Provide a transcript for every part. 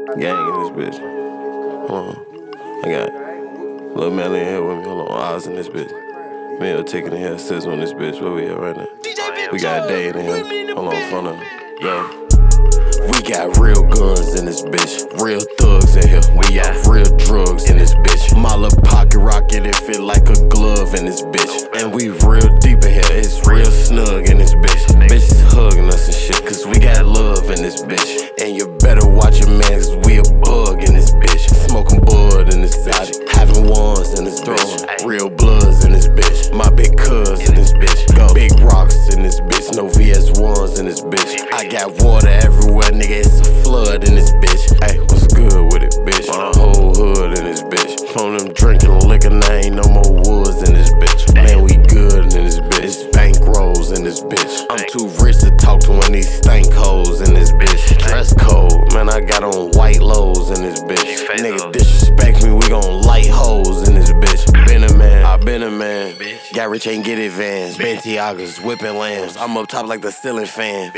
Gang in this bitch. Hold on. I got Lil Melly in here with me. Hold on. Oz in this bitch. Mill taking in here. Sizzle in this bitch. Where we at right now? We got Day in here. Hold on. Front of him. Yo. We got real guns in this bitch. Real thugs in here. We got real drugs in this bitch. My little pocket rocket, it fit like a glove in this bitch. And we real deep in here. It's real snug in this bitch. Bitches hugging us and shit, cause we got love in this bitch. And you better watch your man, cause we a bug in this bitch. Smoking bud in this bitch. Having ones in this bitch. Real bloods in this bitch. My big cuz in this bitch. Big rocks in this bitch. No VS1s in this bitch. I got water everywhere, nigga. It's a flood in this bitch. Hey, what's good with it, bitch? My whole hood in this bitch. From them drinking liquor, now ain't no more woods in this bitch. Man, we good in this bitch. It's bankrolls in this bitch. I'm too rich to talk to one of these stank hoes in this bitch. Dress code, man, I got on white lows in this bitch. Nigga disrespect me, we gon' light hoes in this bitch. Been a man, I been a man. Got rich, ain't get advanced. Bentiagas, whipping lambs. I'm up top like the ceiling fan.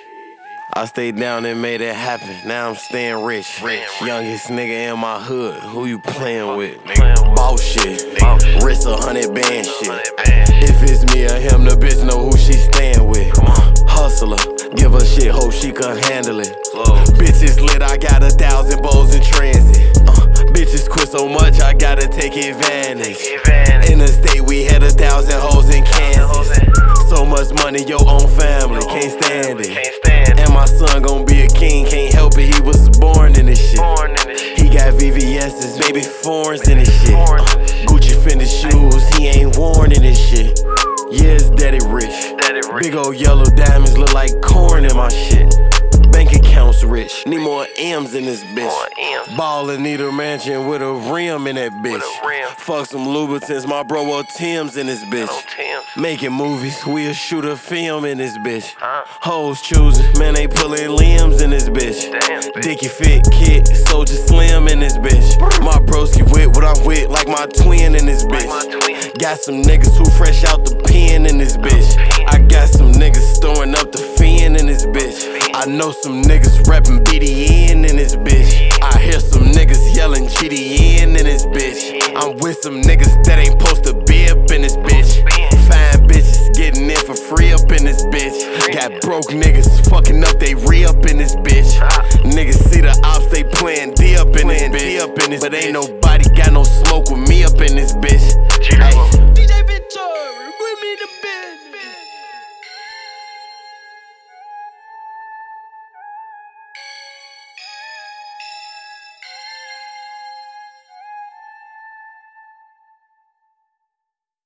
I stayed down and made it happen. Now I'm staying rich. Youngest nigga in my hood. Who you playing with? Boss shit. Wrist 100 band shit. If it's me or him, the bitch know who she staying with. Hustler. Give her shit, hope she can handle it. Bitches lit, I got 1,000 bows in transit. Bitches quit so much, I gotta take advantage. In the state, we had 1,000 hoes in Kansas. So much money, your own family can't stand it. And my son gon' be a king, can't help it, he was born in this shit. He got VVS's, baby foreigns in this shit. Gucci Fendi shoes, he ain't worn in this shit. Yeah, it's daddy rich. Big old yellow diamonds look like corn in my shit. Bank accounts rich, need more M's in this bitch. Ballin', need a mansion with a rim in that bitch. Fuck some Louboutins, my bro wore Timbs in this bitch. Making movies, we'll shoot a film in this bitch. Hoes choosing, man, they pullin' limbs in this bitch. Dickie fit kid, Soldier Slim in this bitch. My broski with what I'm with, like my twin in this bitch. Got some niggas who fresh out the pen in this bitch. I got some niggas throwing up the fin in this bitch. I know some niggas reppin' BDN in this bitch. I hear some niggas yelling GDN in this bitch. I'm with some niggas that ain't supposed to be up in this bitch. Fine bitches getting in for free up in this bitch. Got broke niggas fucking up they re-up in this bitch. Niggas see the ops, they playin' D up in this bitch. But ain't nobody got no smoke with me up in this bitch.